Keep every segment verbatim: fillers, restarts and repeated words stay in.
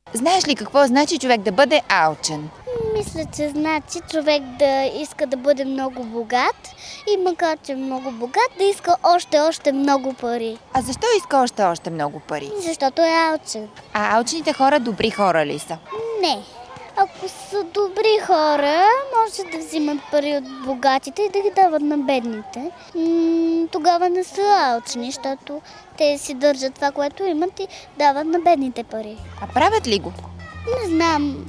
Знаеш ли какво значи човек да бъде алчен? Мисля, че значи човек да иска да бъде много богат и макар, че е много богат, да иска още, още много пари. А защо иска още, още много пари? Защото е алчен. А алчните хора добри хора ли са? Не. Ако са добри хора, може да взимат пари от богатите и да ги дават на бедните. М- тогава не са алчни, защото те си държат това, което имат и дават на бедните пари. А правят ли го? Не знам.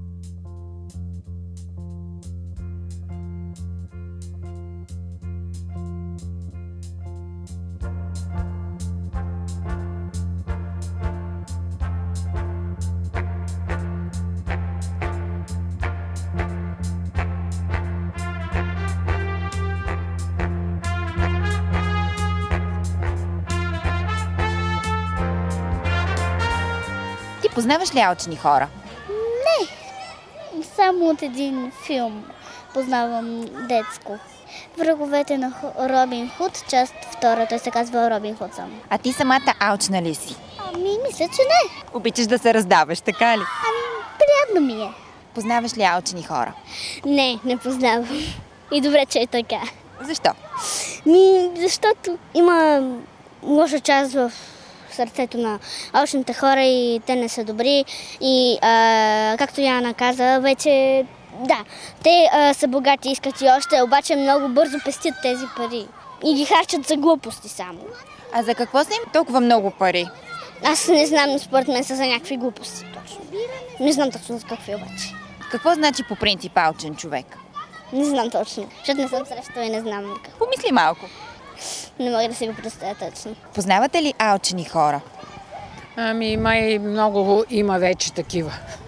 Ти познаваш ли алчни хора? Не. Само от един филм познавам детско. Враговете на Робин Худ, част втора, той се казва Робин Худ само. А ти самата алчна ли си? Ами, мисля, че не. Обичаш да се раздаваш, така ли? Ами, приятно ми е. Познаваш ли алчни хора? Не, не познавам. И добре, че е така. Защо? Ми, защото има лоша част в сърцето на алчните хора и те не са добри. И, а, както Яна каза, вече, да, те а, са богати, искат и още, обаче много бързо пестят тези пари. И ги харчат за глупости само. А за какво са им толкова много пари? Аз не знам, но според мен са за някакви глупости точно. Не знам точно за какви обаче. Какво значи по принцип алчен човек? Не знам точно, защото не съм срещала и не знам какво. Помисли малко. Не мога да си го представя точно. Познавате ли алчни хора? Ами, май много има вече такива.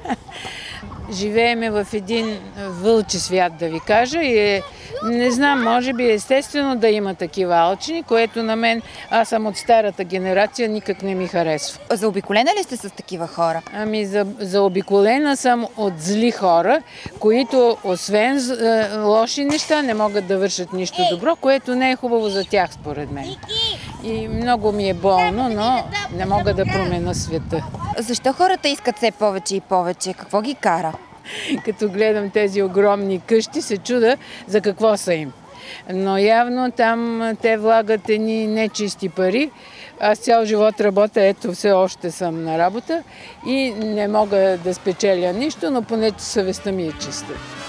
Живееме в един вълчи свят, да ви кажа, и е, не знам, може би естествено да има такива алчни, което на мен, аз съм от старата генерация, никак не ми харесва. Заобиколена ли сте с такива хора? Ами, за, заобиколена съм от зли хора, които освен е, лоши неща не могат да вършат нищо добро, което не е хубаво за тях, според мен. И много ми е болно, но не мога да променя света. Защо хората искат все повече и повече? Какво ги кара? Като гледам тези огромни къщи, се чуда за какво са им. Но явно там те влагат едни нечисти пари. Аз цял живот работя, ето все още съм на работа и не мога да спечеля нищо, но поне съвестта ми е чиста.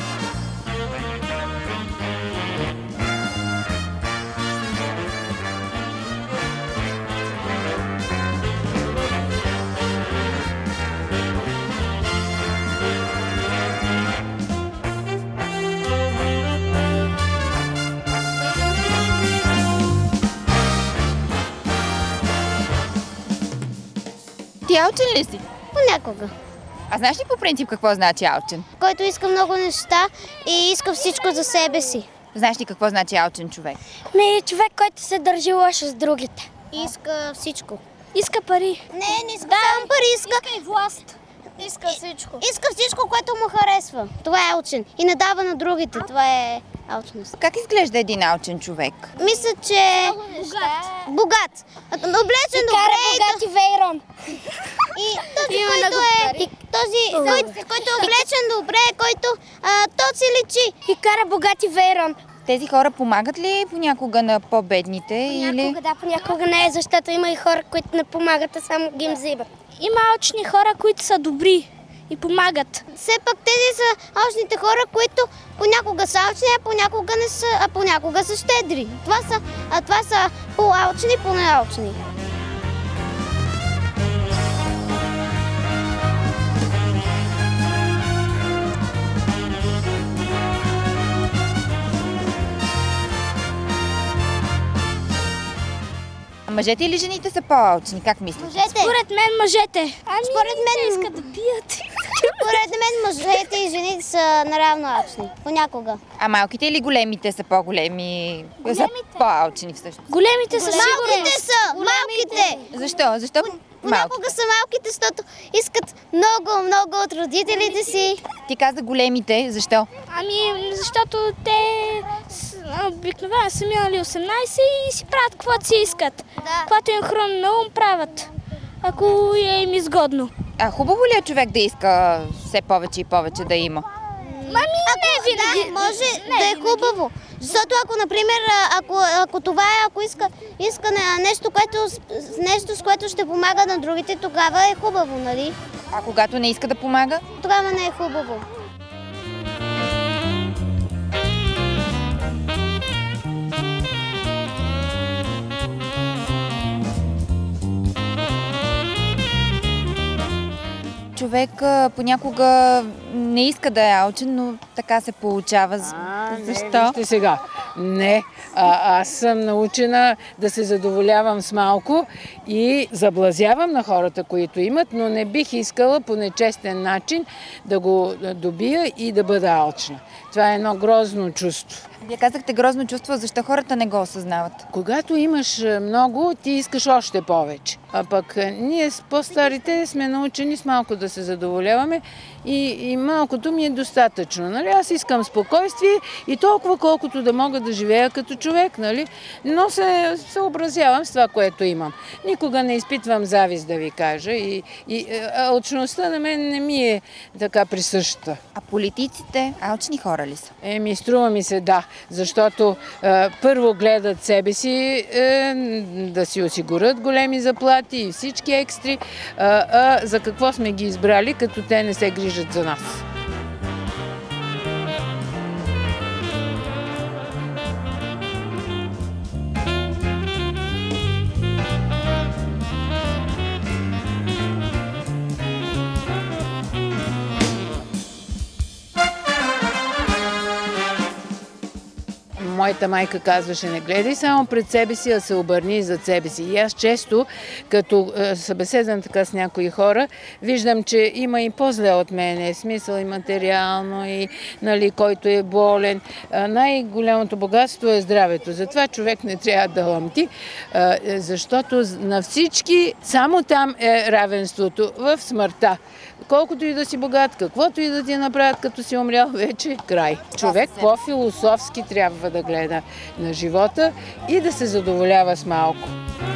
Ти алчен ли си? Понякога. А знаеш ли по принцип какво значи алчен? Който иска много неща и иска всичко за себе си. Знаеш ли какво значи алчен човек? Не, човек, който се държи лошо с другите. Иска всичко. Иска пари. Не, не иска само пари, иска... Иска и власт. Иска всичко. Иска всичко, което му харесва. Това е алчен. И не дава на другите. Това е алчност. Как изглежда един алчен човек? Мисля, че... Богат. Богат. Облечен и добре. И кара богати вейрон. И този, който е... И този, който, който е облечен добре, който а, то си личи. И кара богати вейрон. Тези хора помагат ли понякога на по-бедните? Понякога или... да, понякога не, защото има и хора, които не помагат, а само ги им взимат. Има алчни хора, които са добри и помагат. Все пак тези са алчните хора, които понякога са алчни, а понякога не са, а понякога са щедри. Това са, а това са по-алчни, по-неалчни. Мъжете или жените са по-алчни? Как мислите? Мъжете. Според мен мъжете. Ами, според мен искат да пият. Според мен мъжете и жените са наравно алчни. Понякога. А малките или големите са по-големи? Големите. Са по-алчни всъщност. Големите са сигурно. Малките са! Малките! Защо? Защо Понякога са малките, защото искат много, много от родителите си. Ти каза големите. Защо? Ами, защото те обикновено са минали осемнайсет и си правят каквото си искат. Да. Каквото им хрумне на ум правят, ако е им изгодно. А хубаво ли е човек да иска все повече и повече да има? Мами, не винаги. Да, може не, да е хубаво. Защото ако, например, ако, ако това е, ако иска, иска нещо, което, нещо, с което ще помага на другите, тогава е хубаво, нали? А когато не иска да помага? Тогава не е хубаво. Човек понякога не иска да е алчен, но така се получава. А, Защо? Не, вижте сега. Не, а, аз съм научена да се задоволявам с малко и заблазявам на хората, които имат, но не бих искала по нечестен начин да го добия и да бъда алчна. Това е едно грозно чувство. Вие казахте грозно чувство, защо хората не го осъзнават? Когато имаш много, ти искаш още повече. А пък ние с по-старите сме научени с малко да се задоволяваме и, и малкото ми е достатъчно. Нали? Аз искам спокойствие и толкова колкото да мога да живея като човек, нали? Но се съобразявам с това, което имам. Никога не изпитвам завист, да ви кажа, и, и алчността на мен не ми е така присъща. А политиците алчни хора ли са? Еми, струва ми се да, защото е, първо гледат себе си е, да си осигурят големи заплати и всички екстри, е, а за какво сме ги избрали, като те не се грижат за нас. Моята майка казваше: не гледай само пред себе си, а се обърни зад себе си. И аз често, като е, събеседвам така с някои хора, виждам, че има и по-зле от мене, смисъл и материално, и нали, който е болен. А, най-голямото богатство е здравето. Затова човек не трябва да ламти, а, защото на всички само там е равенството, в смъртта. Колкото и да си богат, каквото и да ти направят, като си умрял, вече край. Човек по-философски трябва да гледа на живота и да се задоволява с малко.